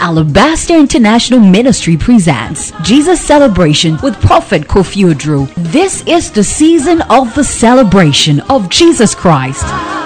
Alabaster International Ministry presents Jesus Celebration with Prophet Kofi Oduro. This is the season of the celebration of Jesus Christ.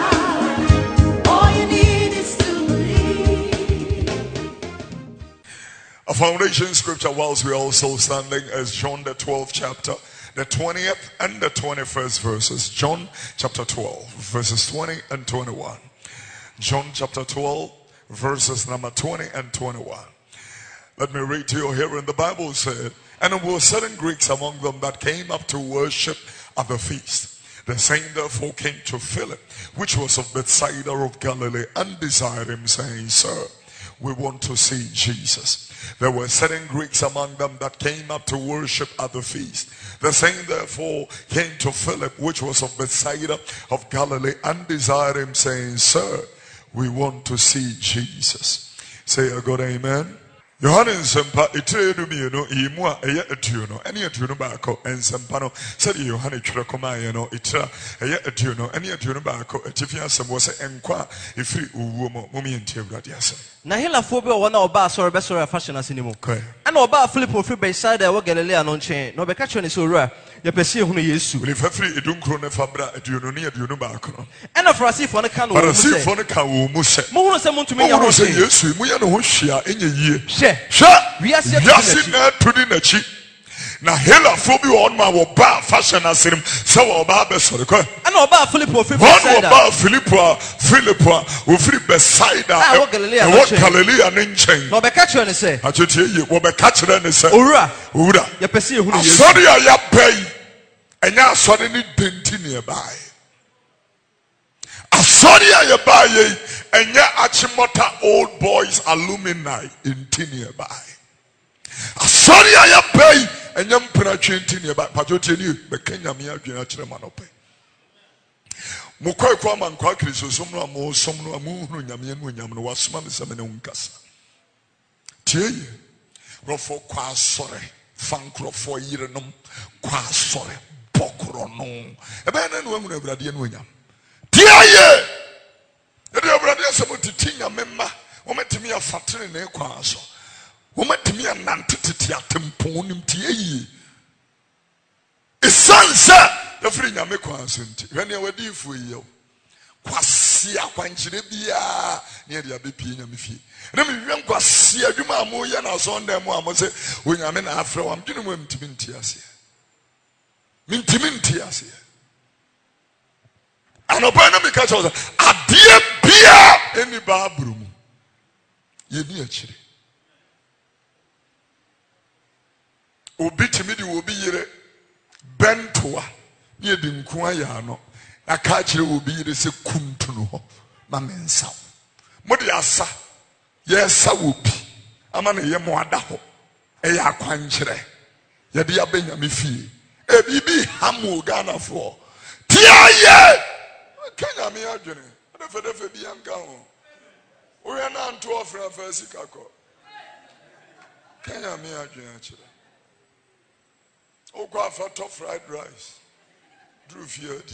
A foundation scripture whilst we're also standing is John the 12th chapter, the 20th and the 21st verses. John chapter 12 verses 20 and 21. John chapter 12 verses number 20 and 21. Let me read to you here. In the Bible said, and there were certain Greeks among them that came up to worship at the feast. The same therefore came to Philip, which was of Bethsaida of Galilee, and desired him, saying, Sir, we want to see Jesus. There were certain Greeks among them that came up to worship at the feast. The same therefore came to Philip, which was of Bethsaida of Galilee, and desired him, saying, Sir, we want to see Jesus. Say a good amen. Johannes sempa itredu mienu imu a eye atuo no ene atuo no baako ensempa no said Johannes twere komaye no itra eye atuo no ene atuo no baako atifi asem wo se enkwa efiri owuo mo momi enti awurade asem na helafo bi wona oba asore be sore fashion asenimu ana oba Philip ofiri Bethsaida wo Galilea no nchen no be ka kire ne se owura ye pese ehunu Yesu we fafiri edunkro ne fabra atuo no ne atuo no baako no ana Farisifo ne ka no Farisifo ne ka wo mu se mo hunu se montumi ya ho se Yesu mu ya no ho hwia enye yie Yasi na tudi na chi na hela fobi on ma wo ba fashion asirim se wo ba be sore ko ana oba Philip ofiri Bethsaida oba Philip ofiri Bethsaida wo Galilea ne nchen no be ka kire ne se achetie ye wo be ka kire ne se owura ye pese ehunu Yesu sorry ya pay enya sorry ni denti ne bai sorry ya bai enya achimota old boys alumni in nearby. Sorry ya pay enya mpra 20 nearby pajotie ni be Kenya me adwena kire manope mukwa kwa mankwa kristo somno amo somno amu hunu nyame no nyam no wasoma me seme ne unkasa tie rofo kwa sore fankrofo yirenom kwa sore bokro no ebe na no amu awurade no nyam tie ye ede awurade asemo titinya memma wometimi afatene ne kwa so wometimi anantete atempo nim tie yi esansa the free nyame kwa so nti hwane wadi fu yi kwase akwankyere bia ne de abepie nyame fie na me hwen kwase adwuma amo ye na so ndem amo se onyame na afre wam dwene mu mtimi nti ase mintimi nti ase anopa na me ka cho adie bia eni ba brumu ye ni akire obi timi di obi yire bentoa ye di nku aya no aka kire obi yire se kuntuno ho ma mensa modi asa ye sa obi ama na ye mo ada ho e ya kwankyere ye de abenya me fie e bibi hamu Ghana for tiaye Kenya me adwene defe bi anka ho o ya na nto ofra fa sikako Kenya me adwene akire o kwa fa top fried rice drew fiadi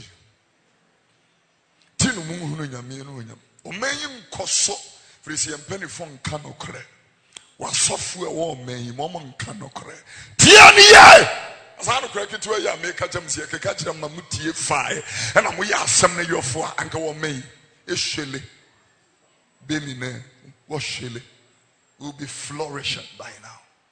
tinu mu hunu nyame no nyam o menyi nkoso frisi empani fon ka nokre wasofu e wo menyi mo nka nokre tia ni ye asano kraketi wa ya make jam sie keka kira mamutie fae na mo ya asem na yofo anka wo menyi eshele bemine wo shele will be flourishing by now.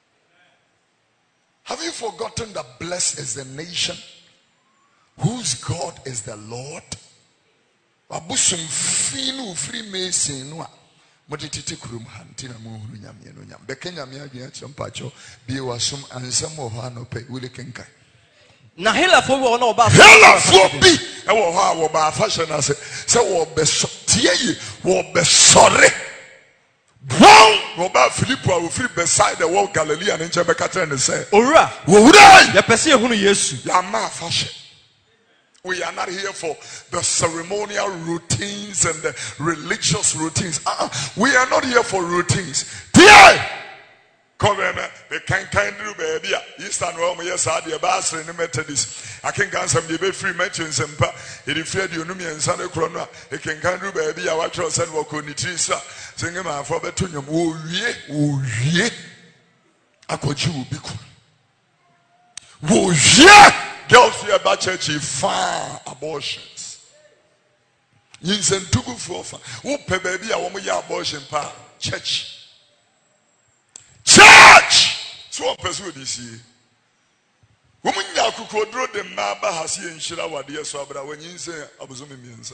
Have you forgotten that blessed is the nation whose God is the Lord? Abusum finu free mason no modititi kurum hantina mu hunu nyame no nyam bekenya me adwena chimpacho bi wasum ansam ho anope wile kenkai na helafo bi wona oba helafo bi e wo ha wo ba fashion ase se wo be tie wo be sore wow wo ba Philip wa ofiri Bethsaida wo Galilea ne nche be ka tell ne say owura ye pese ehunu Yesu ya ma fashion. We are not here for the ceremonial routines and the religious routines. We are not here for routines. Dear, Come me can do baby. Eastern Rome, yes, I the Basel in the Methodist. I can get some debate free mentions and it is fair you know me and Sunday Corona. It can do baby. I watch us and walk on the trees. Sing him out for the tunium. Oh, yeah. I could you be cool. Oh, yeah. Girls here about church, far abortions. You send two good for who pay baby. I want your abortion pa church. Church! So I pursue this year. Woman Yaku draw the Maba Hasi and Shira Wadia Swabra when you say Abuzumi Mienza.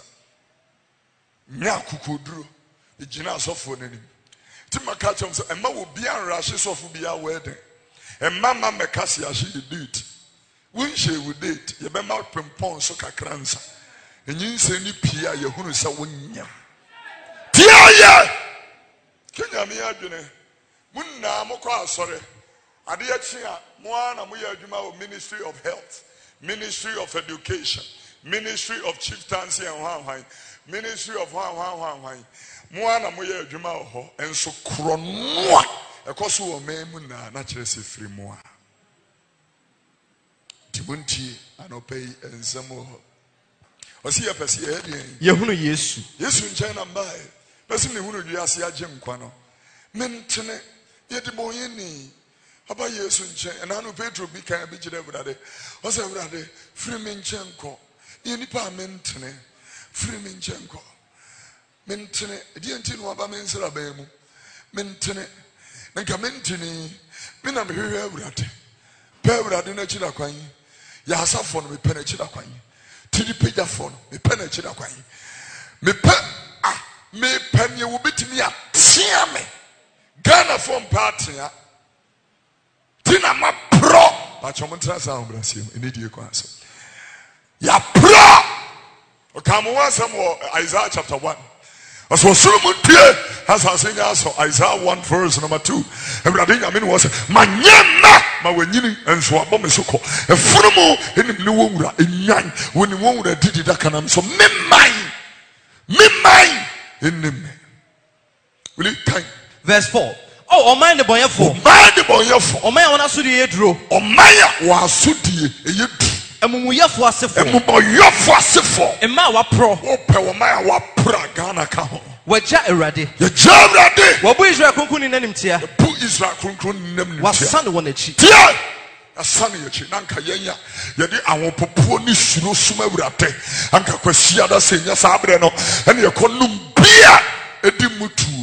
Yaku drew the Jinas of Phone. Timakachum and Ma will be on rashes of Ubia wedding. And Mamma Mekasia she did. When she would date, you be mouth pimpon so kakransa. And you say ni Pia, your Hunusa Winya. Pia! Kenya Miadune. Munna moko sorry. Adiyachia mwana muya adwuma Ministry of Health, Ministry of Education, Ministry of Chieftaincy and Hwan, Ministry of Hwan. Mwana muya adwuma ho enso kronoa ekoso wo memu na kire se free moa. Tibunti anopei ensemo ho. Osi ya pesi e yehunu Yesu. Yesu nchen na mbae. Pesi ne hunu wiase agye nkwa no. Mentene yedi boyeni aba Yesu nchen enanu Petro bi kan bi gire brade o se brade free me nchen ko yeni pa mentene free me nchen ko mentene di enti no aba mensra ba mu mentene nka mentene me na mehwe brade pa brade na chira kwan ya asafo no me pe na chira kwan tidi peja fo no me pe na chira kwan me pe me wo betimi atia me Ghana from party Tina ma pro but chomontra sa ombrasim enedie kwanso ya pro okamuwa sam Isaiah chapter 1 so Solomon tie has asenya so Isaiah 1 verse number 2 everybody nyame no was manyema ma wanyini enso abom soko efurumu enim ne wowura enyan woni wowura didi dakanam so memman enim will it time Verse 4. Oh, Oman the boyful. Oman the boyful. Oman wana sudi yedro. Oman wa sudi yedro. Emumuyafu asefo. Emumuyafu asefo. Emma wa pro. Ope Oman wa pra Ghana ka ho. Waja erade. Yaja erade. Wabu Israel kunkuni nanim tia. Bu Israel kunkuni nanim tia. Wasane wona chi. Tia. Asane yachi nanka yenya. Yedi awon popuo ni suro suma urate. Anka kwasia da senya sa abre no. Ene yekonum bia edi mutu.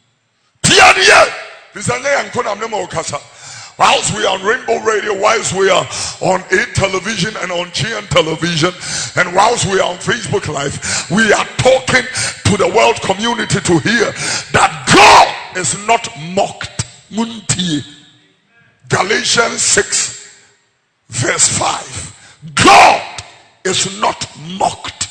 Whilst we are on Rainbow Radio, whilst we are on A Television and on GN Television, and whilst we are on Facebook Live, we are talking to the world community to hear that God is not mocked. Galatians 6 verse 5. God is not mocked.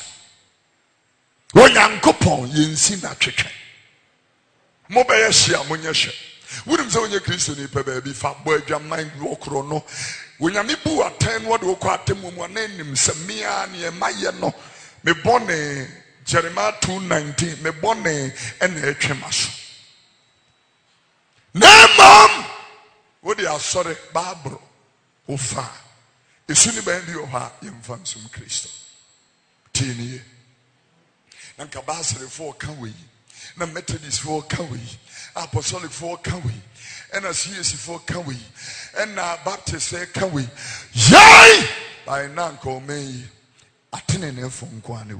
Mobile share munyeshe. Wouldn't say when you Christian ni baby fa boy mind walk no. When you bu attend what we call atemu nim se mia ne maye no. Me born Jeremiah 2:19 me born ene etwemaso. Na mom what they are sorry babro ofa. Esuni ba ndi o ha yemfa nsum Kristo. Tini. Nanka basere for kan we. Na Methodist for kawi, Apostolic for kawi, and a CSC for kawi, and a Baptist for kawi. Yay! By Nanko me, attending from Kwanu.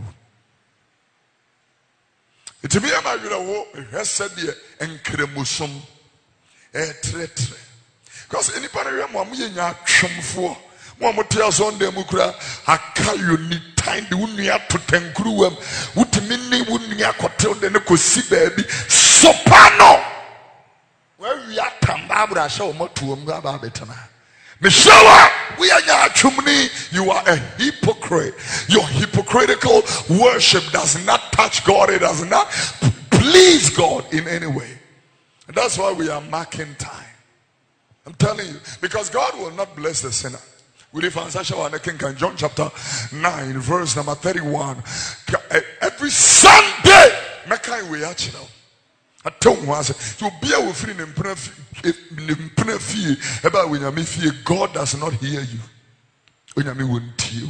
It's me, my little has said the Enkremusum, tretre. Because anybody remember me, chum for. One more tells on the Mukra, I call you need time the Unia to Tenkruem, Utimini Unia Cotel, the Nicosi baby, Soprano. Where we are, Tambabra, show more to Mbabetana. Michelle, we are not chumni. You are a hypocrite. Your hypocritical worship does not touch God, it does not please God in any way. And that's why we are marking time. I'm telling you, because God will not bless the sinner. We live on John chapter 9, verse number 31. Every Sunday, I don't want to be a free in fee about when you fear God does not hear you. When you won't you.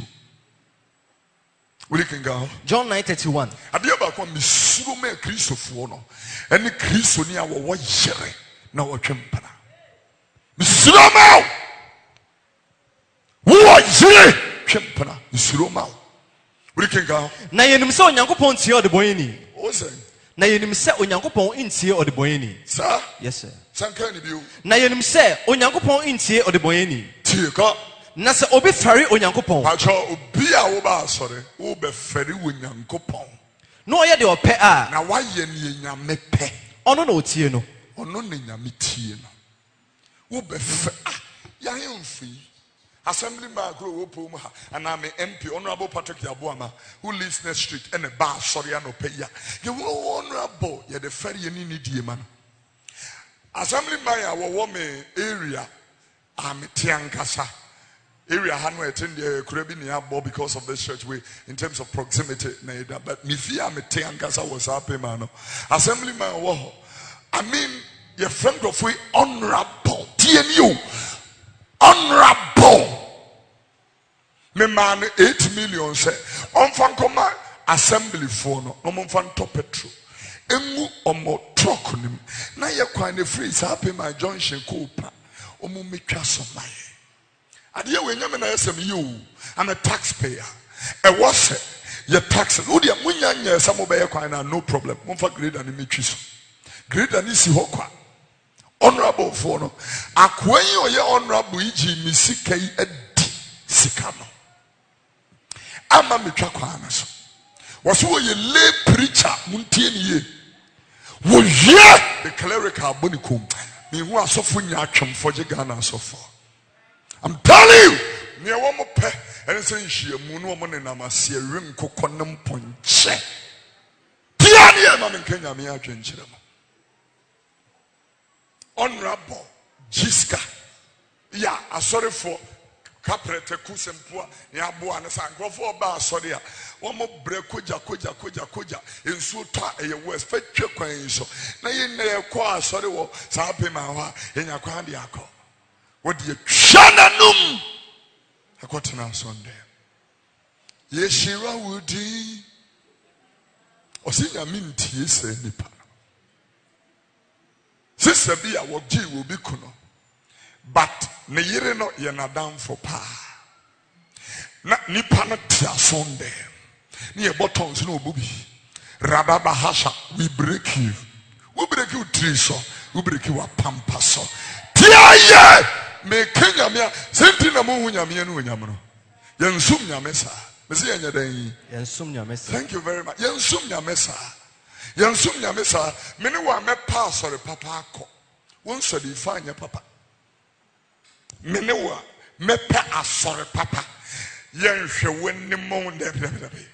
We can go. John 9:31. I be about one Misume Christopher. Any Christonia were what sherry. Now a champana. Misume. Who are you? Champana. Misume. We can go. Na yenim se onyankopon tie odeboyeni. What's that? Na yenim se onyankopon ntie odeboyeni. Sir? Yes sir. Sankani biu. Na yenim se onyankopon ntie odeboyeni. Tie ka. Na se obi fari onyankopon. Pacho obi a wo ba sore, wo be fari onyankopon. No ye de ope a. Na wa ye ne nyame pe. Ono na otie no. Ono ne nyame tie no. Wo be fa ya hemfi. Assembly man grow wo pom ha. Ana me MP Honorable Patrick Yaboama who lives next street and a bar sorry no pay ya. You wo honorable ye the fari ye ni die man. Assembly man ya wo me area am tiankasa. Area Hanway attend the Kurebi nearby because of this church way in terms of proximity. But Mifia Metiankasa was happy man. Assemblyman Waho. I mean, your friend of we honorable. TNU. Honorable. Me man 8 million say. On fan come assembly for no. No man fan top petrol. Emu omo truck nim. Na ye kwane free happy my junction Cooper. Omo metwa so my. I'm a taxpayer. A washer, your taxes. No problem. Great than great than isi hokwa. Honorable for no. Akwenye oye honorable iji misike edi sikano. Ama mitwa kwa anaso. Wasu ye lay preacher muntieni ye. Wo ye the clerical bonikum. Mi hu asofu nya atwem foje Ghana asofo. I'm telling you, near one more pet, and it's in she a moon woman and I'm a searing coconum ponche. Tiania, Mamma Kenya, me a drink. Honorable Jiska. Yeah, I'm sorry for Caprete Kusempoa, Yabu and San Grofo Bar Sodia. One more break, koja, in Suta, a West Fetcher Queen. So, now you never quite sorry, Sapi Mawa, in your Quandiaco. What do you Shananum? I got an answer on there. Yeshira Woody. Or see, I mean, T.S. Nipa. Sister Bia, what G will be kuno. But Neyireno Yanadam for pa. Nipana Tia Sunday. Near buttons, no booby. Rababa Hasha, we break you. We break you trees, we break you a pampaso. Tia! Me Kenya mea senti na mu nyame no nyame yensum nyame sa me se yenya dan yensum nyame sa. Thank you very much. Yensum nyame sa me ne wa me pa sorry papa akọ won so di fanya papa me ne wa me pa asori papa yenhwe wonni mo de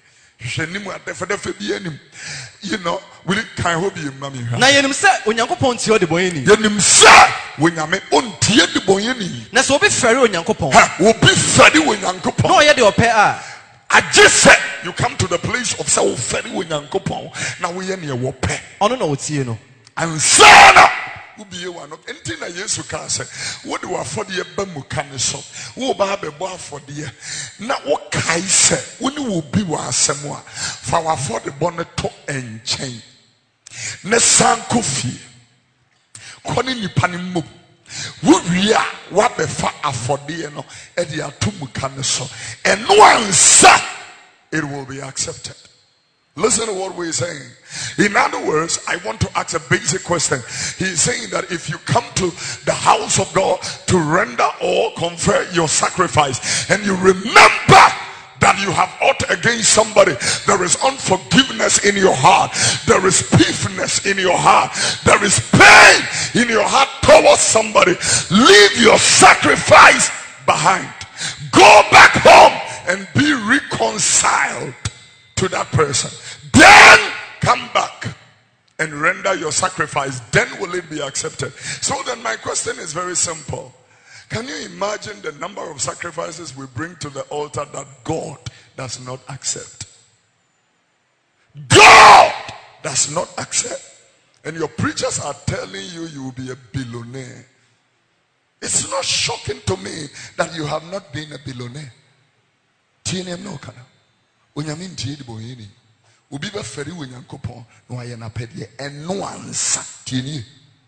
you know, we can hope you, mammy. Na yenim se onyankopon tie odeboyeni. Yenim se wonyame ontie deboyeni. Na so obi fere onyankopon. Ha, obi fere onyankopon. No ye de ope a. I just said you come to the place of say fere onyankopon. Na we ye ne wo pe. Ono na otie no. And sana ubiye wa no enti na Yesu ka se wo de wafode ye ba mu ka ne so wo ba bebo afode na wo kai se wo ni wo bi wa asem a fa wafode bo ne to enchen ne san kofi koni nipa ne mo wo wi a wa be fa afode no e de atom ka ne so eno ansa it will be accepted. Listen to what we're saying. In other words, I want to ask a basic question. He's saying that if you come to the house of God to render or confer your sacrifice and you remember that you have ought against somebody, there is unforgiveness in your heart, there is beefiness in your heart, there is pain in your heart towards somebody, leave your sacrifice behind. Go back home and be reconciled to that person. Then come back and render your sacrifice. Then will it be accepted? So then my question is very simple. Can you imagine the number of sacrifices we bring to the altar that God does not accept? God does not accept. and your preachers are telling you you will be a billionaire, it's not shocking to me that you have not been a billionaire. TNM no kana. Onyamin tiedi boyeni. Ubi be feri wenyankopon no aye na pedie eno ansa tieni.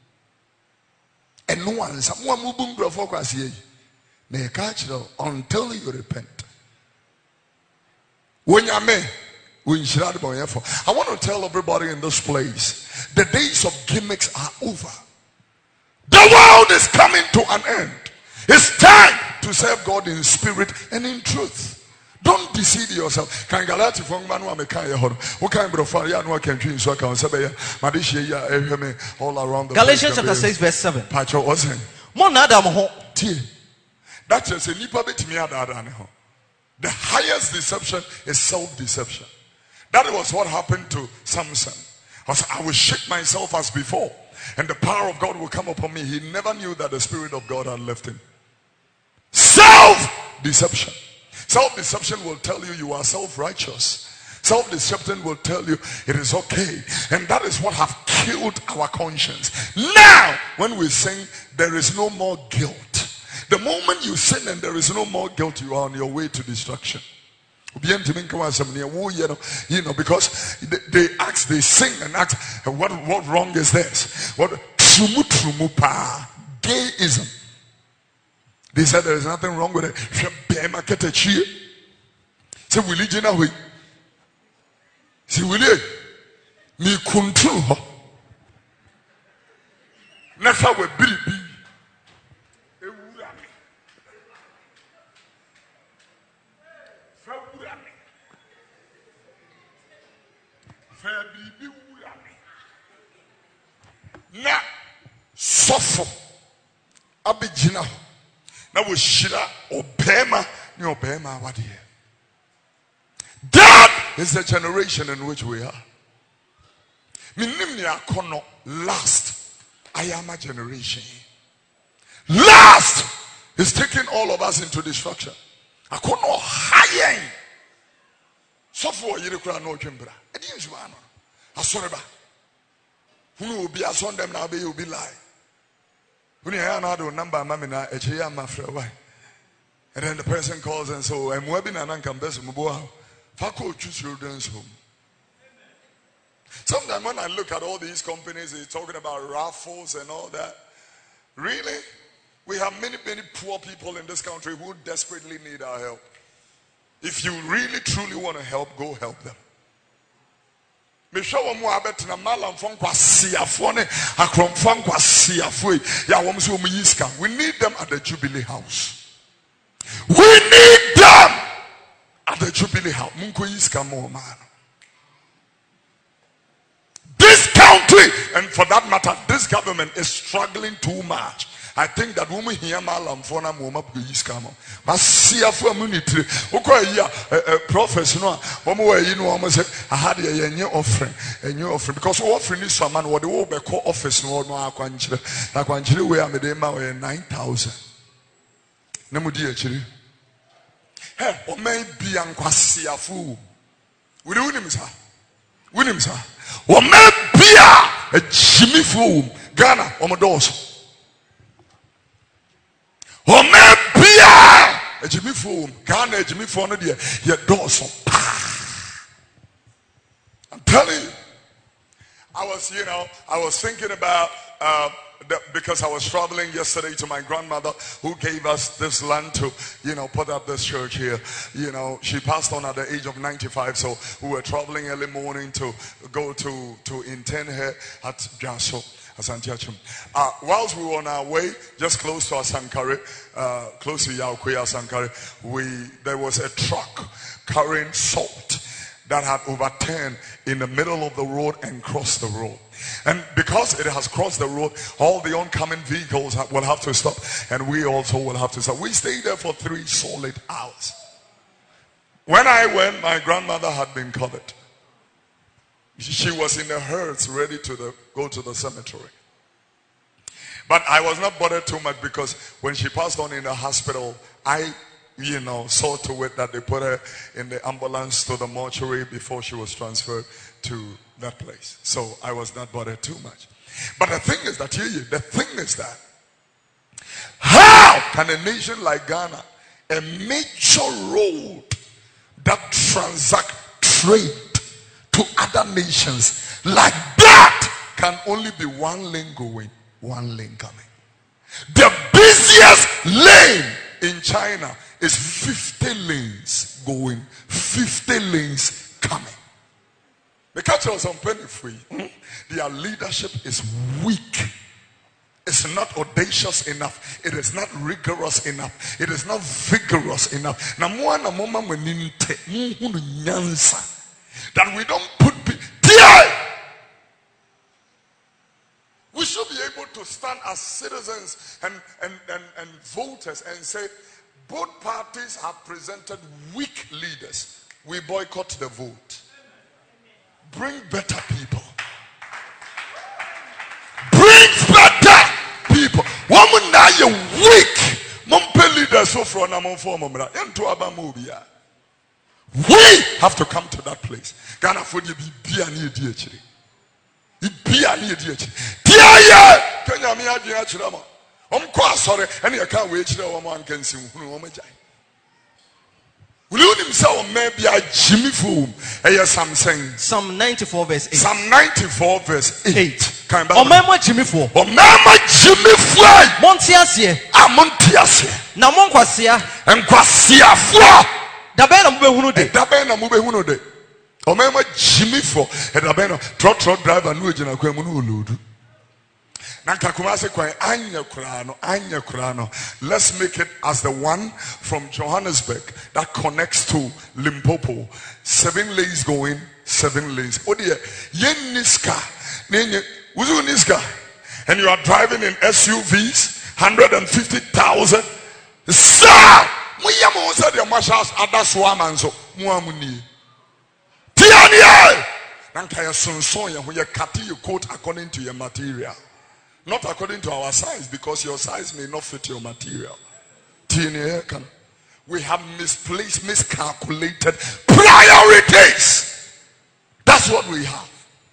Eno ansa mo amubum brofo kwase yi. Na e ka kire until you repent. Wenyame I want to tell everybody in this place, the days of gimmicks are over. The world is coming to an end. It's time to serve God in spirit and in truth. Don't deceive yourself. Galatians chapter 6 verse 7. That's just a the highest deception is self-deception. That was what happened to Samson. I will shake myself as before, and the power of God will come upon me. He never knew that the Spirit of God had left him. Self-deception. Self-deception will tell you you are self-righteous. Self-deception will tell you it is okay. And that is what have killed our conscience. Now, when we sing, there is no more guilt. The moment you sin and there is no more guilt, you are on your way to destruction. You know, because they ask, they sing and ask, what wrong is this? What gayism? They said there is nothing wrong with it. Say religion away. Say will me control. That's how we be. Na sofo abegina na wo shira obema ni obema awade. That is the generation in which we are. Minim ni akono last. I am a generation. Last is taking all of us into destruction. Akono high. Sofo yiri kura no twembra. Edi nsuba no. Asoreba. Who will be a son them now? Be will be lie. When you have another number, mamina, a chia, my friend, and then the person calls and so I'm webbing and uncome best muboa. Fako choose children's home. Sometimes when I look at all these companies, they're talking about raffles and all that. Really? We have many poor people in this country who desperately need our help. If you really truly want to help, go help them. We need them at the Jubilee House. We need them at the Jubilee House. This country, and for that matter, this government is struggling too much. I think that woman here malam fona moma yiskamo. Masia for munity. Professional. I had a new offering. Because offering is someone what the old call office no aquanchile. Like Wanchile where Medema were 9,000. Namudi actually. Hey, or maybe Anquasia fool. We do him, sir. William, sir. Or maybe a Jimmy fool. Ghana, Omados. Oh man, a Jimmy Fool, Ghana, Jimmy Fool, your doors. I'm telling you, I was thinking about because I was traveling yesterday to my grandmother who gave us this land to, put up this church here. She passed on at the age of 95, so we were traveling early morning to go to intern her at Jaso. Whilst we were on our way, just close to Asankare, close to Yaokwe Asankare, there was a truck carrying salt that had overturned in the middle of the road and crossed the road. And because it has crossed the road, all the oncoming vehicles will have to stop, and we also will have to stop. We stayed there for 3 solid hours. When I went, my grandmother had been covered. She was in the hearse ready to go to the cemetery. But I was not bothered too much because when she passed on in the hospital, I, saw to it that they put her in the ambulance to the mortuary before she was transferred to that place. So I was not bothered too much. But the thing is that the thing is that how can a nation like Ghana, a major road that transact trade to other nations like that, can only be one lane going, one lane coming? The busiest lane in China is 50 lanes going, 50 lanes coming. Because of some penny free, their leadership is weak. It's not audacious enough. It is not rigorous enough. It is not vigorous enough. That we don't put. We should be able to stand as citizens and voters and say, both parties have presented weak leaders. We boycott the vote. Bring better people. Bring better people. Woman now you weak. Mumpe leaders so from among form. We have to come to that place. Ghana for you be an idiot. Be an idiot. Kenya mi adi achira mo. Omko sorry, and you can't wait till one can see who will you himself maybe a Jimmy Foom? Something. Psalm 94 verse 8. Psalm 94 verse 8. Omema Jimmy Foom. Omema Jimmy Foom. Montiasie. Montiasie. Na monkwasia. Nkwasia fo. Dabe na mube hunu de. Dabe na mube hunu de. Omema Jimmy Foom. Dabe no truck driver no ejina kwa mu no olodu. Let's make it as the one from Johannesburg that connects to Limpopo. 7 lanes going, 7 lanes. Oh dear, yen niska, uzu niska, and you are driving in SUVs, 150,000. Sir, muyamu said the marshals adaswamanzo muamuni. Tiania, nankaya sonsonya when you cut your coat according to your material. Not according to our size, because your size may not fit your material. We have miscalculated priorities. That's what we have.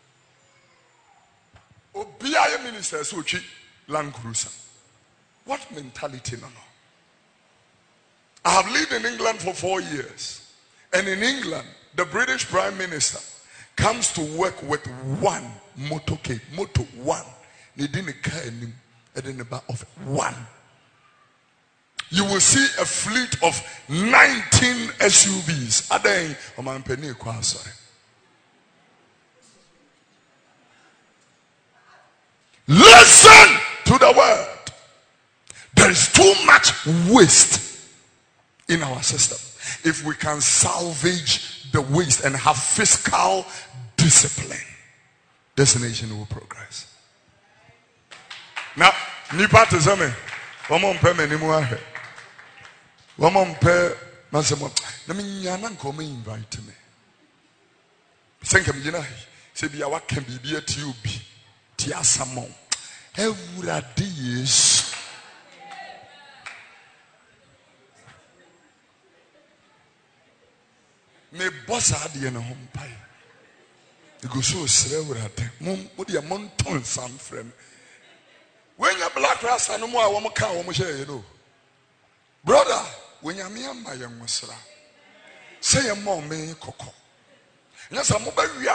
Obiya ministers uchi Land Cruiser. What mentality no? I have lived in England for 4 years. And in England, the British Prime Minister comes to work with one motorcade. Moto one. They didn't care about of one. You will see a fleet of 19 SUVs. Listen to the word. There is too much waste in our system. If we can salvage the waste and have fiscal discipline, this nation will progress. Now, nipa te zame, wamo mpe me ni mu ahe. Wamo mpe masemo. Na me nyana nko me invite me. Senka me gina he. Se bia wa kan bibia ti obi. Ti asamo. Ewurade Yesu. Me boss ade na ho mpai. E go so sere ewurade. Mo de mon ton sam frem. When you black rasta no more woman can woman share, you know. Brother, when you me and my young musra, say a mom me coco. Yes, I'm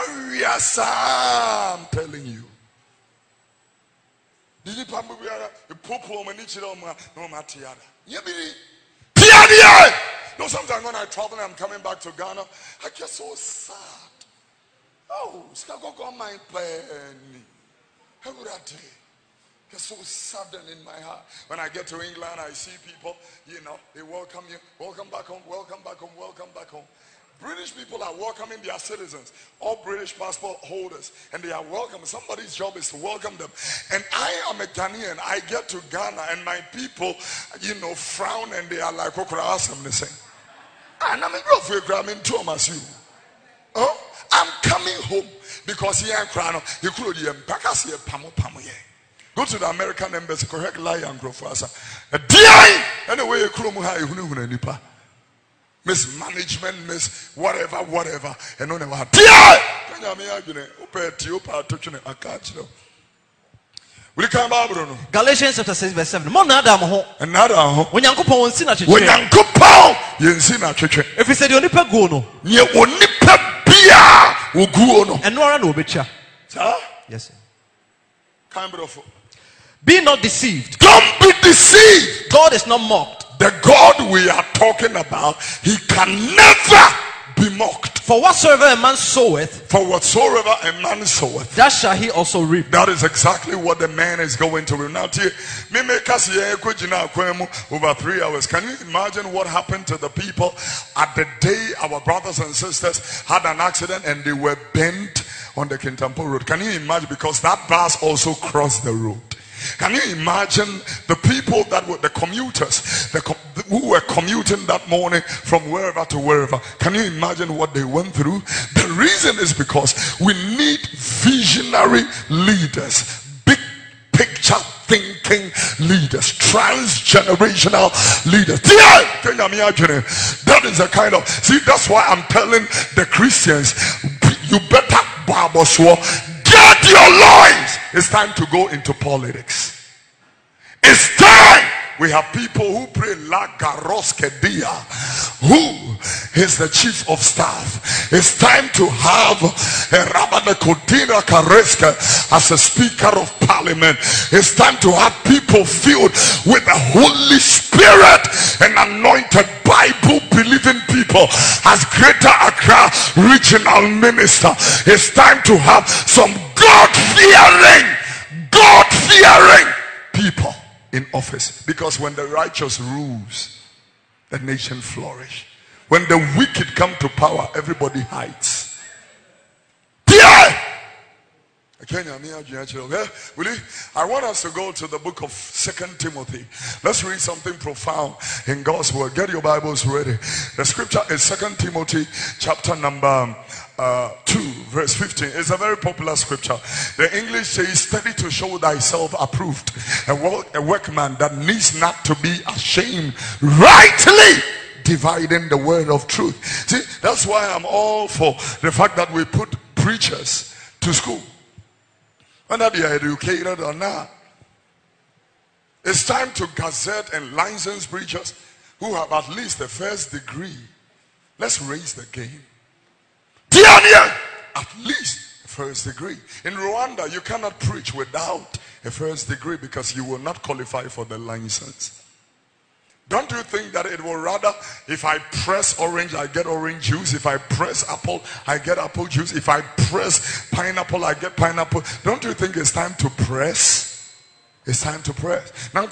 telling you. Did you pump a poop woman each no matiada? You be Tiadia! No, sometimes when I travel and I'm coming back to Ghana, I get so sad. Oh, Skagok on my penny. How would I do? It's so sudden in my heart. When I get to England, I see people, they welcome you. Welcome back home, welcome back home, welcome back home. British people are welcoming their citizens, all British passport holders, and they are welcome. Somebody's job is to welcome them. And I am a Ghanaian. I get to Ghana, and my people, frown, and they are like, and I'm in Thomas, you. Oh, I'm coming home because here in Krano, you could be pamo. Go to the American embassy, correct lie and grow faster. Anyway, you couldn't nipa. mismanagement, whatever. And on the will you come back, Bruno? Galatians chapter 6 verse 7. Mo na adam ho. And nada ho. When Yankopon won sin achechwe. When Yankopon yensi na achechwe. If he said you nipa go no. Ye onipa bia oguo no. And no ara no obecha. Sir? Yes sir. Come brother. Be not deceived. Don't be deceived. God is not mocked. The God we are talking about, he can never be mocked. For whatsoever a man soweth, that shall he also reap. That is exactly what the man is going to reap. Now, over 3 hours. Can you imagine what happened to the people at the day our brothers and sisters had an accident and they were bent on the Kintampo Road? Can you imagine? Because that bus also crossed the road. Can you imagine the people that were the commuters who were commuting that morning from wherever to wherever? Can you imagine what they went through? The reason is because we need visionary leaders, big picture thinking leaders, transgenerational leaders. That is the kind of, see, that's why I'm telling the Christians, you better get your loins. It's time to go into politics. It's time. We have people who pray La Garoskedia, who is the chief of staff. It's time to have Rabbi Kodina Kareska as a speaker of parliament. It's time to have people filled with the Holy Spirit and anointed Bible believing people as Greater Accra regional minister. It's time to have some God-fearing people in office, because when the righteous rules, the nation flourish. When the wicked come to power, everybody hides. I want us to go to the book of 2 Timothy. Let's read something profound in God's word. Get your Bibles ready. The scripture is 2 Timothy chapter number 2 verse 15. It's a very popular scripture. The English says, study to show thyself approved, a workman that needs not to be ashamed, rightly dividing the word of truth. See, that's why I'm all for the fact that we put preachers to school, whether they are educated or not. It's time to gazette and license preachers who have at least a first degree. Let's raise the game. At least first degree. In Rwanda, you cannot preach without a first degree because you will not qualify for the license. Don't you think that it will rather, if I press orange, I get orange juice. If I press apple, I get apple juice. If I press pineapple, I get pineapple. Don't you think it's time to press? It's time to press. And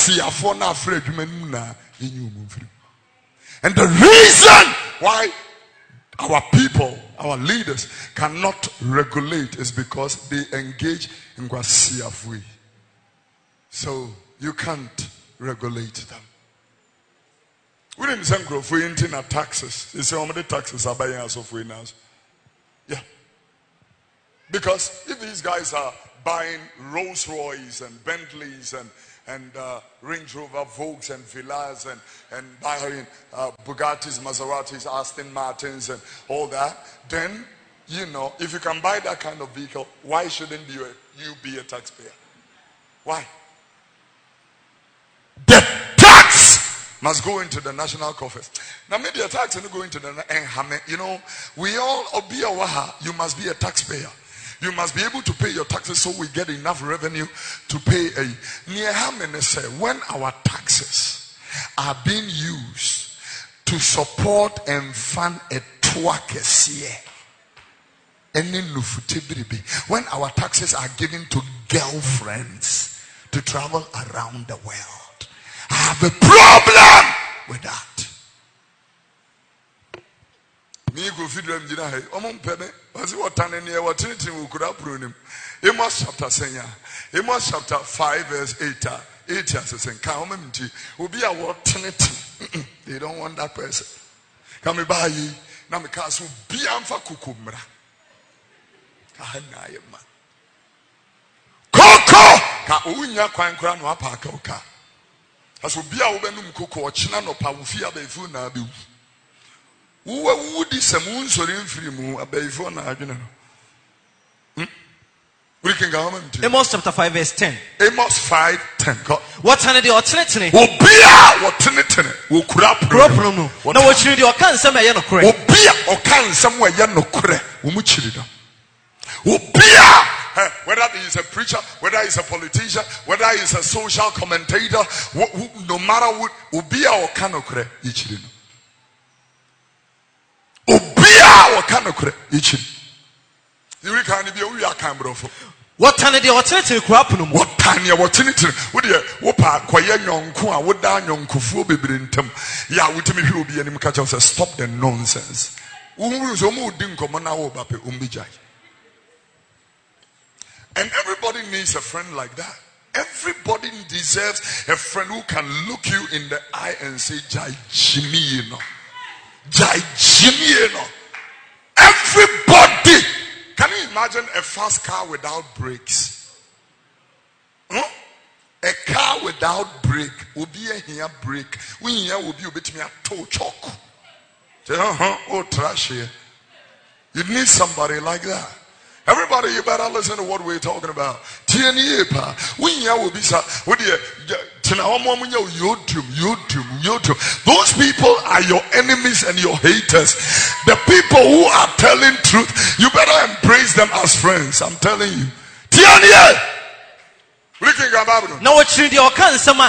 the reason why our people, our leaders cannot regulate is because they engage in Gwasiafui. So you can't regulate them. We didn't send growth into taxes. You say how many taxes are buying us of now? Yeah. Because if these guys are buying Rolls Royce and Bentleys and Range Rover Vogues and Villas and buying Bugattis, Maseratis, Aston Martins and all that, then, you know, if you can buy that kind of vehicle, why shouldn't you be a taxpayer? Why? The tax must go into the national coffers. Now maybe a tax is going to the, you know, we all, you must be a taxpayer. You must be able to pay your taxes so we get enough revenue to pay when our taxes are being used to support and fund a twakesie. When our taxes are given to girlfriends to travel around the world, I have a problem with that. Amos chapter 5 verse 8. They don't want that person. Come by ye. Namikasu biamfa kukumra. Koko ka unya kwankra no apaka oka. Aso bia wo benum koko ochina no pa wo fia ba fu na be wu. Who would this moon so in free moon a baby for an we can go on. Amos chapter 5 verse 10. Amos 5:10. What time the alternate? Obia what tenetene will crap no. Now what you do can some ya no kure. Obia or can somewhere ya no kure umuchirida. Obia whether he is a preacher, whether he is a politician, whether he is a social commentator, no matter what, obia or can no kure ichirino. Obia or can no kure ichirino. You can't be a camera for. What time the alternative crop? What time you were tinted? Would you whoop quiet young Kua, would down young Kufu be brintum? Ya, with me, who be any catcher says, stop the nonsense. And everybody needs a friend like that. Everybody deserves a friend who can look you in the eye and say, Jai Jimmy, no. Jai Jimmy, no. Everybody. Can you imagine a fast car without brakes? A car without brake will be a here brake. When you will be a bit me a toe chalk. Oh, trash here. You need somebody like that. Everybody, you better listen to what we're talking about. TNA, when you will be with YouTube. Those people are your enemies and your haters. The people who are telling truth, you better embrace them as friends. I'm telling you. TNA. Now what you do can somewhere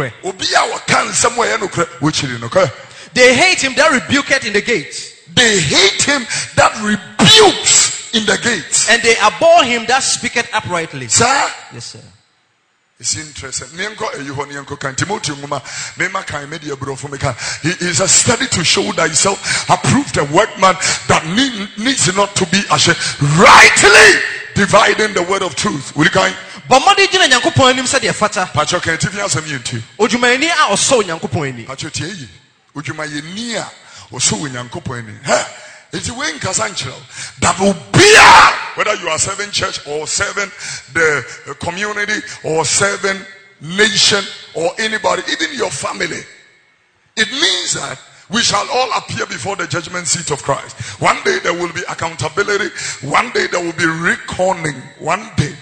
they hate him that rebuketh in the gates. They hate him that rebukes in the gates. And they abhor him that speaketh uprightly. Sir? Yes, sir. It's interesting. He is a study to show thyself approved a workman that needs not to be ashamed, rightly dividing the word of truth. Will you kind? Bomadi jina nyankopon anim se de fata. Pacho kan tifi asem yenti. Odwumani a oso nyankopon ani. Pacho tie yi. Odwumayeni a oso nyankopon ani. Ha. It's when Kasanchel that will be whether you are serving church or serving the community or serving nation or anybody, even your family. It means that we shall all appear before the judgment seat of Christ. One day there will be accountability. One day there will be reckoning. One day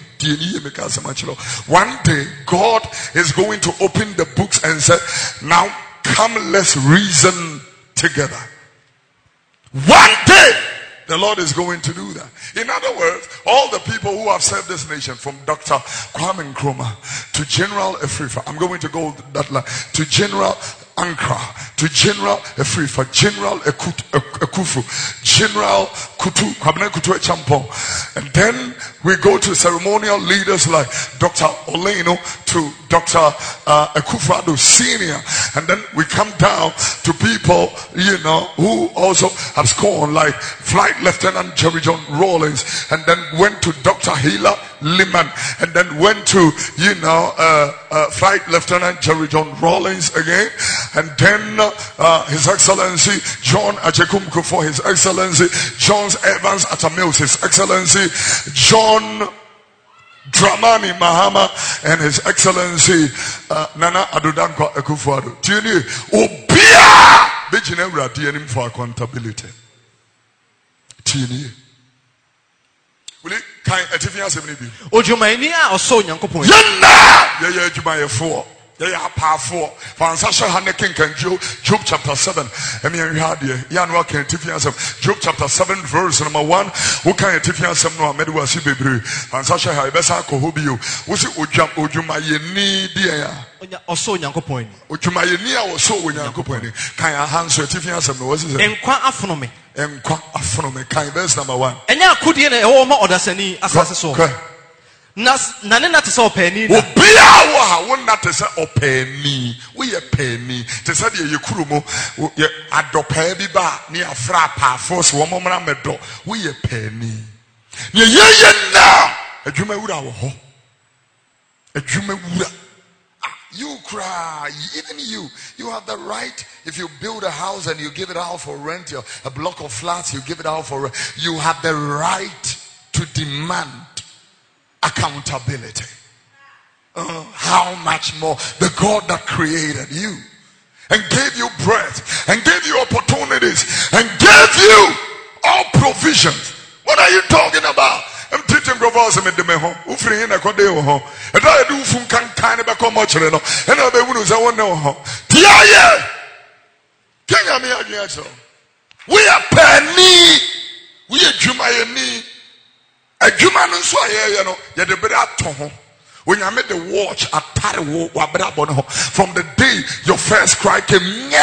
God is going to open the books and say, now come, let's reason together. One day the Lord is going to do that. In other words, all the people who have served this nation, from Dr. Kwame Nkrumah to General Afrifa, I'm going to go that line, to General Ankara, to General Afrifa, General Ekufu, General Kutu, Kwabena Kutu Champon, and then we go to ceremonial leaders like Dr. Oleno to Dr. Akufo-Addo Senior, and then we come down to people, who also have scored, like Flight Lieutenant Jerry John Rawlings, and then went to Dr. Hila Liman, and then went to, Flight Lieutenant Jerry John Rawlings again, and then His Excellency John Achekumko, for His Excellency John Evans Atamils, His Excellency John Dramani Mahama, and His Excellency Nana Addo Akufo-Addo. Do you know? Obia Bejinewra DNM for accountability. Do you know? Will it kind Etifian 70? Ojumani a oso nyankopon. Yeah, Jumaye 4. They are powerful. Fansasha Hanekin can Job chapter 7. Job chapter 7 verse number 1. Who can Etifian some no Medua Sibibri? Fansasha Habesa Kohobio. Who's it Ujumayeni dear? Also Yankopon. Ujumayenia or so when Yankoponi. Can I answer Etifian some was it? And qua aphonome. And qua aphonome. Kind verse number 1. And ya could in a home or that's any assassin. Nane not so penny. Obia won not to say o penny. We a penny. To say the Yukurumo, adope ba near frappa force one moment medo. We a penny. Ye now. A jume would ho. A jume would. You cry, even you have the right. If you build a house and you give it out for rent, a block of flats, you give it out for rent, you have the right to demand accountability. How much more the God that created you? and gave you breath and gave you opportunities and gave you all provisions. What are you talking about? I'm teaching proposals in the meho. Ufri in a kodeo ho. And I do from kind of a commotion. And I be one who won't know ho. Tia, Kenya me again. We are penny. We are Jumayani. A Juman and so you know, you're the better at when you made the watch at from the day your first cry came,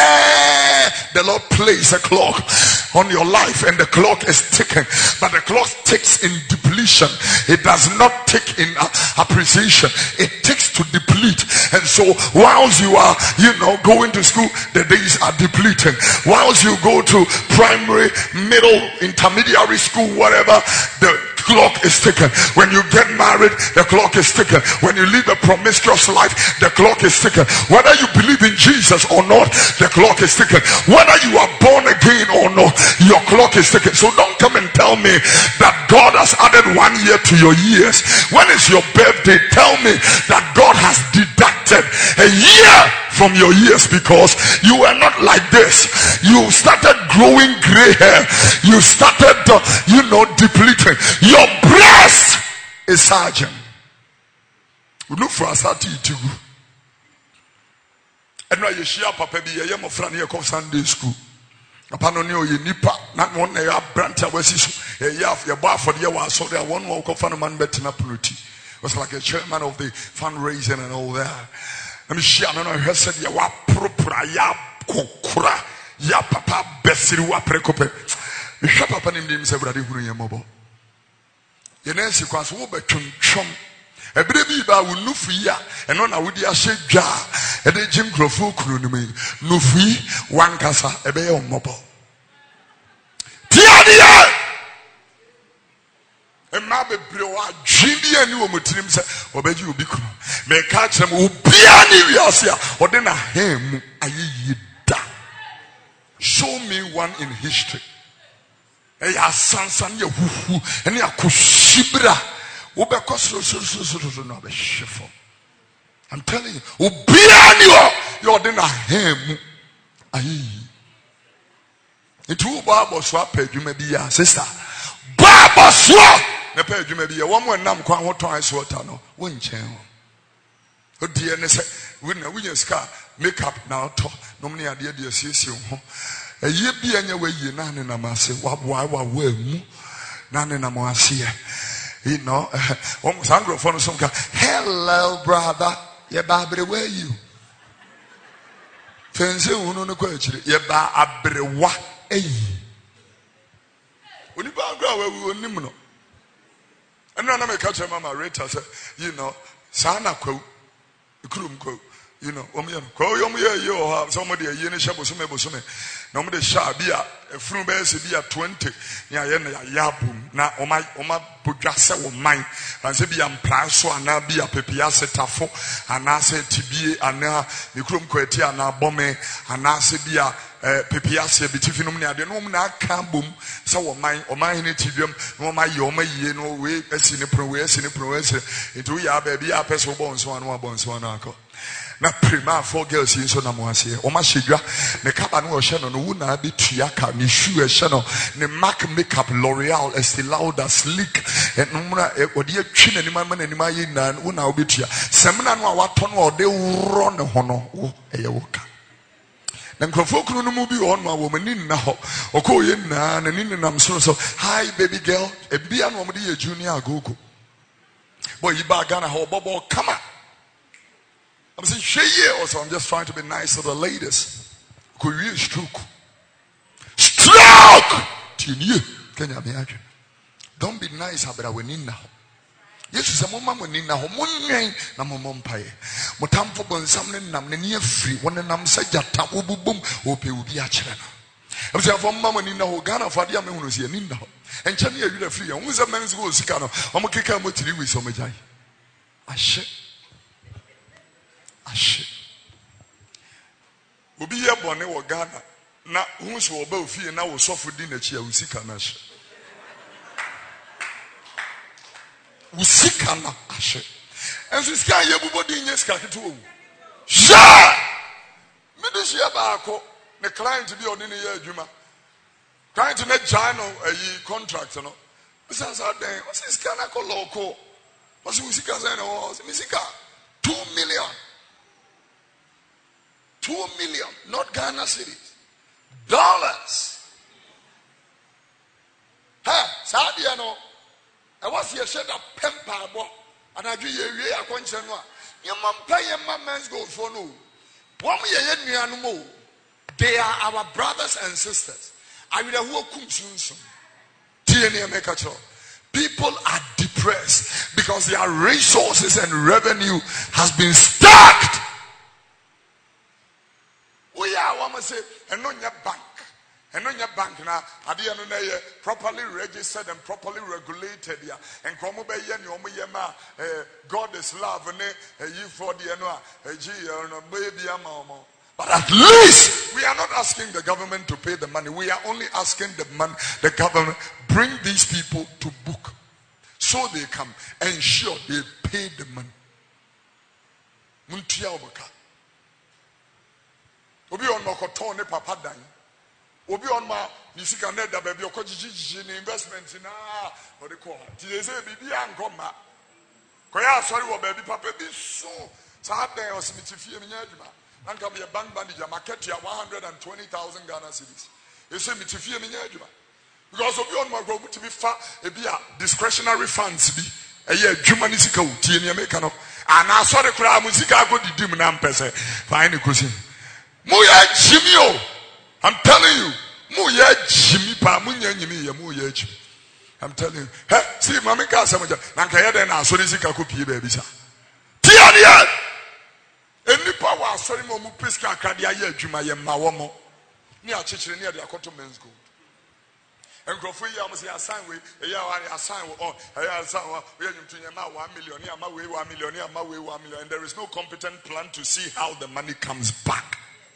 the Lord placed a clock on your life and the clock is ticking, but the clock ticks in depletion. It does not tick in appreciation. It ticks to deplete. And so whilst you are, going to school, the days are depleting. Whilst you go to primary, middle, intermediary school, whatever, the clock is ticking. When you get married, the clock is ticking. When you live a promiscuous life, the clock is ticking. Whether you believe in Jesus or not, the clock is ticking. Whether you are born again or not, your clock is ticking. So don't come and tell me that God has added 1 year to your years. When is your birthday? Tell me that God has deducted a year from your years, because you were not like this. You started growing gray hair. You started depleting. Your breast is sergeant. We look for a certain. And now you share papa be a young friend here called Sunday school. Upon you nipa, not one a branch of a yaf, your bar for the year, so there one walk of man betting up was like a chairman of the fundraising and all that. Let me share. No, I said ya wa propra ya kokura ya papa besiri wa prekope. Me hwa papa nim dim se brade hunu ye mobo. Ye na sequence wo betwonchom. Ebere bi ba wo nufu ya eno na wo di ahye dwa e de jim krofo kunu nim nufu wankasa ebe ye mobo. Tiadia Emma be brewa jindi ani wo mutirim se obeji obi kunu me ka kyerem obia ni wiase a ode na hemu ayida. Show me one in history. Eya sansan ye huhu ene akoshibra wo be kosoro no be shefo. I'm telling you, obia ni wo ye ode na hemu ayi. Itu Bible so apadwuma bi ya sister. Bible so na pa adwuma bi ye wo mo nam kwan ho ton ice water no wo nchen ho odie ne se we na we ska makeup na auto no me ade de asiesie ho eye bi anya we yi na ne na mase wa mu na ne na mo ase sandro for no some hello brother ye ba abrewa you fense unu no kwa akire ye ba abrewa eyi oni ba gra we onim no. And now I catch Mama Rita say, Sana quo, Krum quo, you have somebody a year Shabosume, no more the Shabia, a Frumbe be at 20, Yabum, now Oma Pujasa or mine, and Sebiam Praso, and now be a Pepiasa Tafo, and I said Tibi, and now the Krum Quetia, and now Bome, and now Sebia. Pepiasia bitifinum na de no na ka bom se wo man o man ne tibiam no ma ye o ma yie no we asine pro itu ya ba bia peso bon so anu abon so anu akọ na prima for girls yin so na mo ase o ma hedwa ne kaba no o hye no no wu na be tuaka ne shoe hye no ne Mac makeup L'Oreal Estee Lauder Sleek enumra o de atwi na nima na nima yi na wu na obetua semna no a wato no o de woro ne ho no wo eye wo ka. Then Krofokunu no movie on my woman in now. Oko yen na and in nam so hi baby girl. A bian woman a junior gogo. Boy you bag Ghana how bobo come on. I'm saying she also I'm just trying to be nice to the ladies. Could you stroke? Stroke! Can you imagine? Don't be nice about our now. Yes, some mama ni na homunyen na momompae. Motamfo bonsam nam ne ne afri won nam sajata obubum ope obi a kire no. Em say for mama ni na ho Ghana fade am hunu se ni na ho. Enche ne awira afri ya. Hu se men's go sika no. Omo keka mo tiri wi so majai. Ahye. Obi ye bone wo Ghana na hu se wo ba ofie na wo sofo di na chi a usika na ahye. Usika na ahye. And so sky ye bubodi nye ska keto. Sha! Me this year baako the client be on in year adwuma. Client to net China a contract no. Besides that day, what's this kind of local? What's the music as music? 2 million. 2 million, not Ghana cedis. Dollars. Hey, Sadia no. I was here shed up pempa and I do ye a conscience. Your mom pay your man's gold for no. 1 year no more. They are our brothers and sisters. I will have come soon. People are depressed because their resources and revenue has been stacked. We are one say, and on your bank. And on your bank now, properly registered and properly regulated. And God is love and you for the baby. But at least we are not asking the government to pay the money. We are only asking the government bring these people to book so they can ensure they pay the money. Obi on makoto ne papa dan. Obi on ma nisika ne da baby okoji ni investment na o de ko. Ti say bibi anko ma. Koya sorry wo baby papa bi so. Sa den o simiti fie me nya adwuma. Anka be bank manager market ya 120,000 Ghana cedis. You say me fie me nya adwuma. Because obi on ma go to be fa e bi a discretionary funds bi. Eye adwuma ni sika wo tie ne make no. Ana sorry kura mu sika go didim na mpese. Fine kusin. Muya Jimmy, I'm telling you, Muya Jimmy Pa Munya Jimmy, Muya Jimmy. I'm telling you. Hey, see, Mammy Casamaja, Nankaya then I saw this cookie baby. Tiania! Any power, sorry, Momu Pisca Cadia, Jumaya Mawomo, near Chichin near the Akoto Men's School. And Grofui, I must assign with a year, I assign or I assign 1 million, my way 1 million, my way 1 million, and there is no competent plan to see how the money comes back.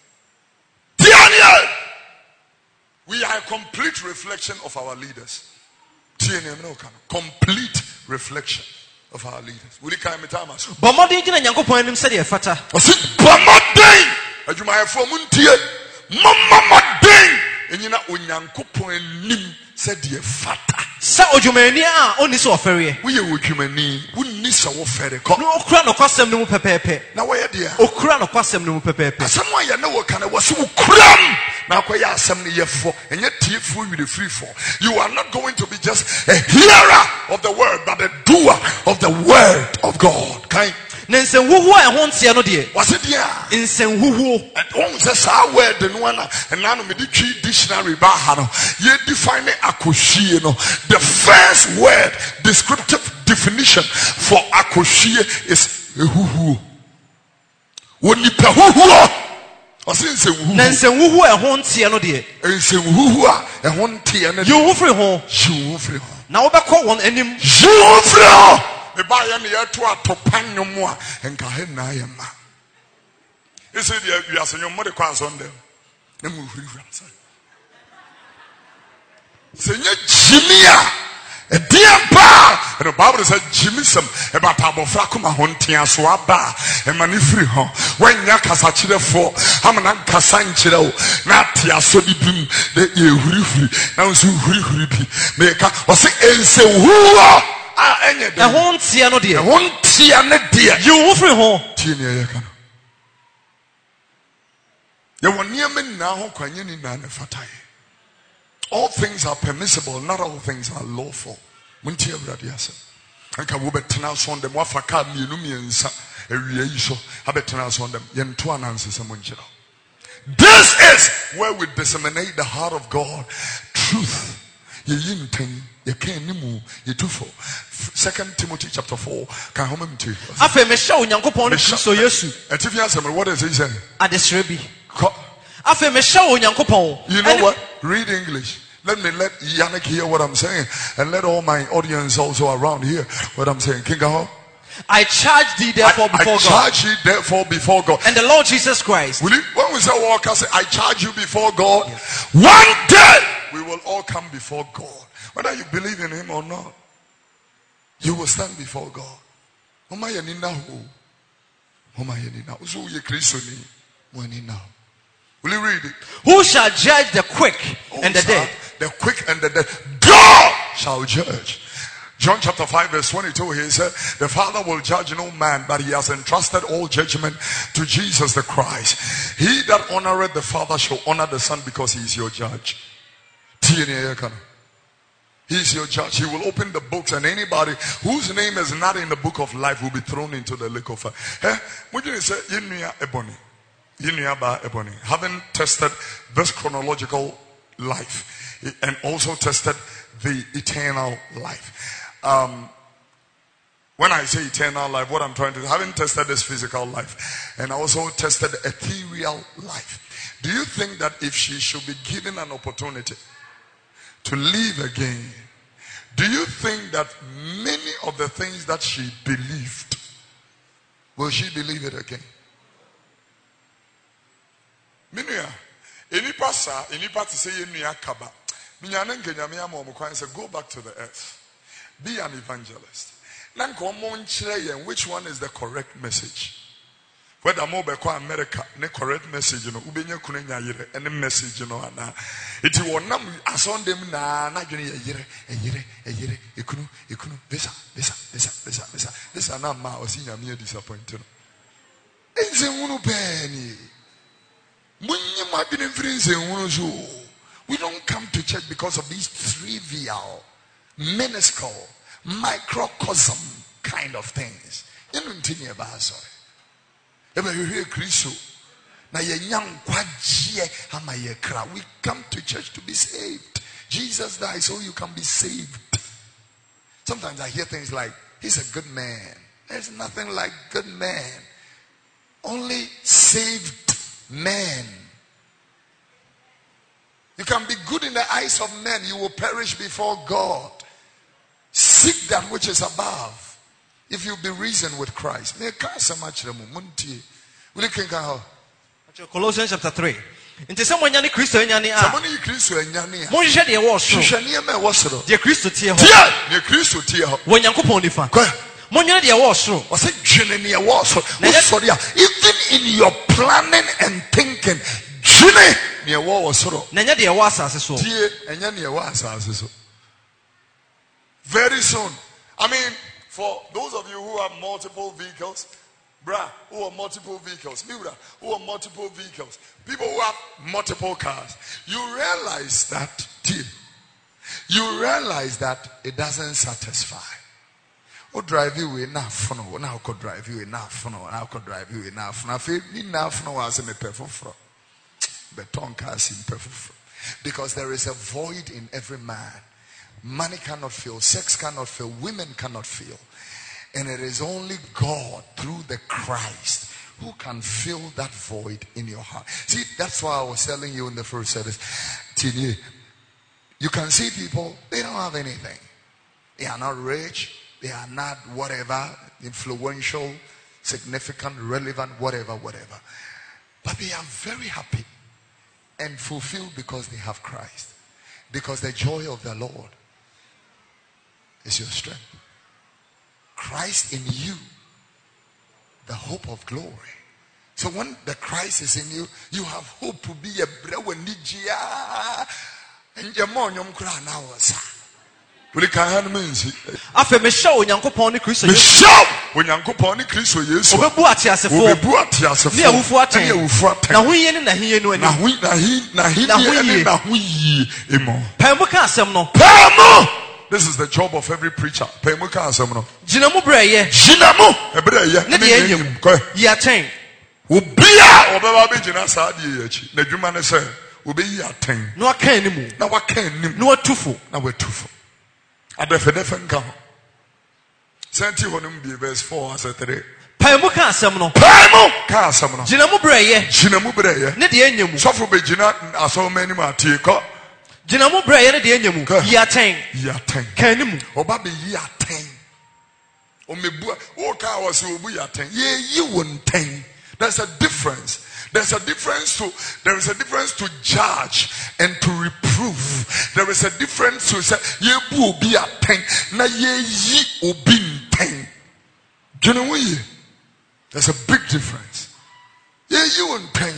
We are a complete reflection of our leaders. Complete reflection of our leaders. Will you come with Thomas? Bomodi jina nyankopon anim se de fata. Osi bomodi. Adwuma efo muntie. Momomodi. Enyina onyankopon anim se de fata. Sa odwumani a oni so ofere. We ye odwumani. Wunni se wo fere ko. No okura no kwasem no mu pepepe. Na wo ye de a. Okura no kwasem no mu pepepe. Asem wo ye na wo kana wo se wo kuram. Na akoya asem ne ye fo. Enye tiefo wi de free for. You are not going to be just a hearer of the word but a doer of the word of God. Kind Nensenhuhu a ho ntia no de. Was it there? Nsenhuhu. And on says our word the one and now me the dictionary ba ha no. Ye define akoshie no. The first word descriptive definition for akoshie is huhu. Woni pe huhu. Osi nsenhuhu. Nensenhuhu a ho ntia no de. Nsenhuhu a ho ntia no. You hu free ho. You free ho. Na wo be call one anim. You free ho. The buyer near to a topan more and Kahena. He said, you are saying your mother calls on them. Then we say, Jimmy, a dear bar. And the Bible said, Jimmy, some about Abofrakuma Hontia Swaba and Manifri Hon. When Yakasachida for Hamanan Kasanchiro, Natia Sodibim, the Uri, now so Uri, make up or say, and say, who are. A won't see no dear. Won't see no dear. You free home. You were near me now, Quanyani Nana Fatai. All things are permissible, not all things are lawful. Muntia Radiasa. I can betanaus on them, Wafaka, Milumians, a reason, Habetanas on them, Yentuan answers a munchero. This is where we disseminate the heart of God. Truth. Ye yin ye can nimu ye 2 Timothy chapter 4. Can home to you. Afe me show Nyankopon so Yesu. And if you answer me, what is he saying? Adesrebi. Afe me show Nyankopon. You know what? Read English. Let Yannick hear what I'm saying, and let all my audience also around hear what I'm saying. King Gaho. I charge thee therefore before God. I charge you therefore before God. And the Lord Jesus Christ. Will you, when we say walk, I say, I charge you before God. Yes. One day we will all come before God. Whether you believe in him or not, you will stand before God. Will you read it? Who shall judge the quick and the dead? The quick and the dead. God shall judge. John chapter 5 verse 22, he said, the Father will judge no man, but he has entrusted all judgment to Jesus the Christ. He that honoreth the Father shall honor the Son, because he is your judge. He is your judge. He will open the books, and anybody whose name is not in the book of life will be thrown into the lake of fire. Would you say, having tested this chronological life and also tested the eternal life. When I say eternal life, what I'm trying to do, having tested this physical life and also tested the ethereal life, do you think that if she should be given an opportunity to live again, do you think that many of the things that she believed, will she believe it again? Minya, any pasa, any part to say Minya Kaba, Minya say go back to the earth. Be an evangelist. Which one is the correct message? Whether more by America, the correct message, you know, Ubenya Kunenya yere, any message, you know, and it will not assume them na yere, ikunu, this are not ma or senior mere disappointed. It's a munu penny. We don't come to church because of these trivial, minuscule, microcosm kind of things. You don't think about sorry. We come to church to be saved. Jesus died so you can be saved. Sometimes I hear things like, he's a good man. There's nothing like good man. Only saved men. You can be good in the eyes of men, you will perish before God. Seek that which is above. If you be reasoned with Christ. Colossians chapter 3. Nti se monyane Kristo enyane a. Samoni Kristo enyane a. Monhwehwe de wo so. Hwehwe ne wo so. De Kristo tie ho. De Kristo tie ho. Wo Nyankopɔn nifa. Monyane de wo so. O se dwene ne wo so. Sorry, even in your planning and thinking, dwene ne wo so. Na nya de wo asase so. Tie enya ne wo asase so. Very soon. I mean, for those of you who have multiple vehicles, who have multiple vehicles, who have multiple vehicles, people who have multiple cars, you realize that it doesn't satisfy. Who drive you enough? Now could drive you enough. Now could drive you enough. Now enough. No, as in a perfect beton cars in perfect. Because there is a void in every man. Money cannot fill, sex cannot fill, women cannot fill. And it is only God through the Christ who can fill that void in your heart. See, that's why I was telling you in the first service. You can see people, they don't have anything. They are not rich, they are not whatever, influential, significant, relevant, whatever. But they are very happy and fulfilled because they have Christ. Because the joy of the Lord is your strength. Christ in you, the hope of glory. So when the Christ is in you, you have hope to be a brewanijia and your mom cry now. Will can hand me? After me show Nyankopɔn ne Kristo. Me show Nyankopɔn ne Kristo Yesu. Obebu atiasefo. Obebu atiasefo. Ne awufu aten. Ne awufu aten. Na huye ne na hiye no ani. Na huye emo. Pemu ka asɛm no. Pemu. This is the job of every preacher. Pemu ka asɛm no. Gyinamu brɛyɛ. Gyinamu ebrɛyɛ. Ne de enyim. Yi aten. Obia obeba be gyina saa de yachi. Na dwuma ne sɛ obeyi aten. Na waka animu. Na waka anim. Na watufo. Na watufo. Adefedefe nka ho. Senti honum bi verse 4 as 3. Paimu ka asɛm no. Paimu ka asɛm no. Gyinamu brɛyɛ. Gyinamu brɛyɛ. Ne de enyamu. Sɔfo be gyina asɔm anim atie kɔ. Gyinamu brɛyɛ ne de enyamu. Yi aten. Yi aten. Ka animu. Oba be yi aten. O mebu o ka wo se obu yi aten. Ye yi won ten. There's a difference. There is a difference to judge and to reprove. There is a difference to say ye bu obi aten na ye yi obi nten. Do you know what? There's a big difference. Ye yi won ten.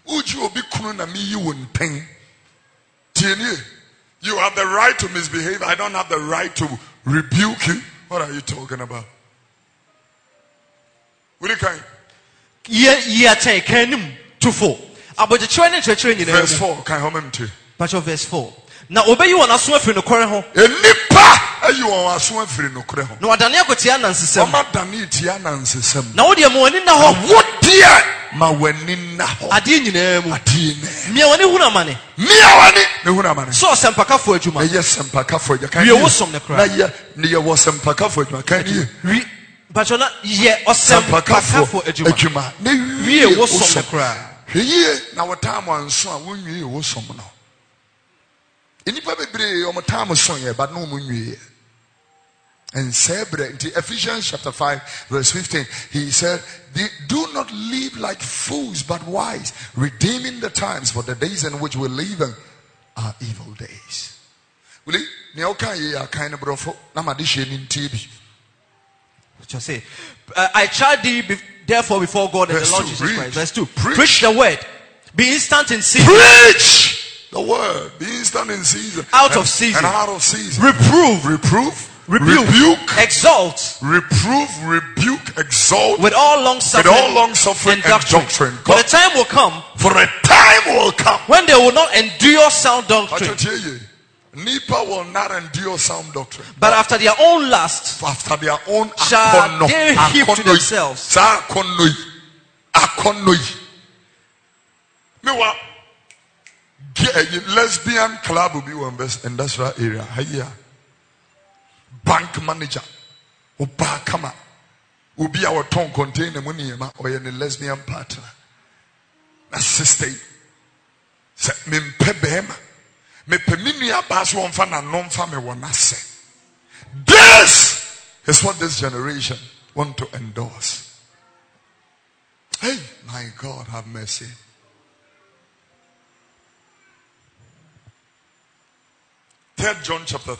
Uju obi kunu na mi yi won pen. Tieni, you have the right to misbehave. I don't have the right to rebuke you. What are you talking about? Will you kind? Yeah, take him to 4. About the training church in Verse 4. Can you home to? Patch of verse 4. Now obey you on a swim for no corner. Nipa, you are a swim for no corner. No, I don't know what Tiana says. Oma dani Tiana says. Now what you want in the home? What dear? Ma wenina ho. Adini name. Adini. Me wani huna money. Me wani. Me huna money. So sempaka for ejuma. Yes, sempaka for ejuma. We was some the cry. Na ye was sempaka for ejuma. Can you? Bachona ye sempaka for ejuma. We was some the cry. Ye na watam wanso a wonwie wo som no. Enipa bebre o motam so ye but no munwie. And Sebre, in Ephesians chapter 5 verse 15, he said, do not live like fools but wise, redeeming the times, for the days in which we live in are evil days. Will you kind of brofo namadishin in TV? Just say, I charge thee therefore before God and the Lord Jesus Christ. Verse 2. Preach the word. Be instant in season. Preach the word. Be instant in season. Out of season. And out of season. Reprove. Rebuke, exalt, reprove, rebuke, exalt, with all long suffering, and doctrine. For the time will come, when they will not endure sound doctrine. Nipa will not endure sound doctrine, but after their own lust, shall they heap to themselves. Lesbian club will be one best industrial area. Hiya. Bank manager, Oba Kama, Ubi our tongue contain the money or a lesbian partner. That's sister. Mimpebem, me peminia bass one fan and non family one say. This is what this generation want to endorse. Hey, my God, have mercy. 3 John chapter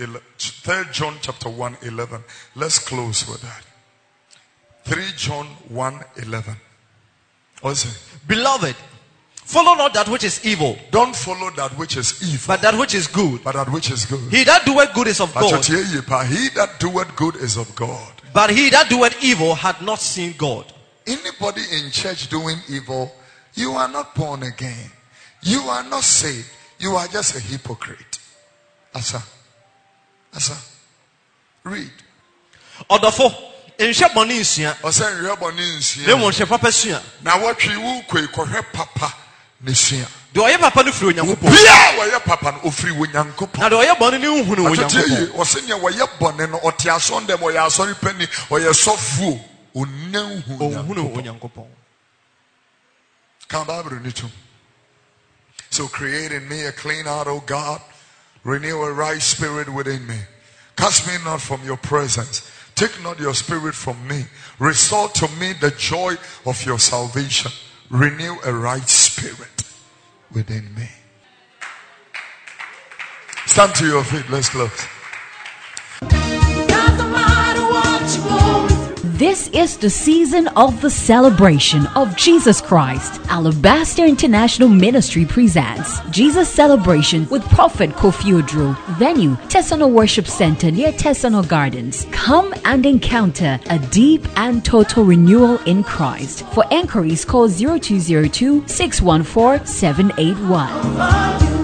1:11. Let's close with that. 3 John 1:11. What's it? Beloved, follow not that which is evil. Don't follow that which is evil. But that which is good. But that which is good. He that doeth good is of God. He that doeth good is of God. But he that doeth evil had not seen God. Anybody in church doing evil, you are not born again. You are not saved. You are just a hypocrite. Asa. Read. Odofo, enhwe boni nsua. Osa enhwe boni nsua. Le won hwe papa sua. Na watwe wu kohwe papa ne sua. De oye papa no firi onyankopon. Bia wo ye papa no ofiri onyankopon. Na de oye boni ne hu no onyankopon. Osenya wo ye boni no ote asondem wo ye asori pani wo ye sofuo onyan hu onyankopon. Kan Bible ni tu. So create in me a clean heart, O God. Renew a right spirit within me. Cast me not from your presence. Take not your spirit from me. Restore to me the joy of your salvation. Renew a right spirit within me. Stand to your feet. Let's close. This is the season of the celebration of Jesus Christ. Alabaster International Ministry presents Jesus Celebration with Prophet Kofi Odro. Venue, Tesano Worship Center near Tesano Gardens. Come and encounter a deep and total renewal in Christ. For enquiries, call 0202 614 781.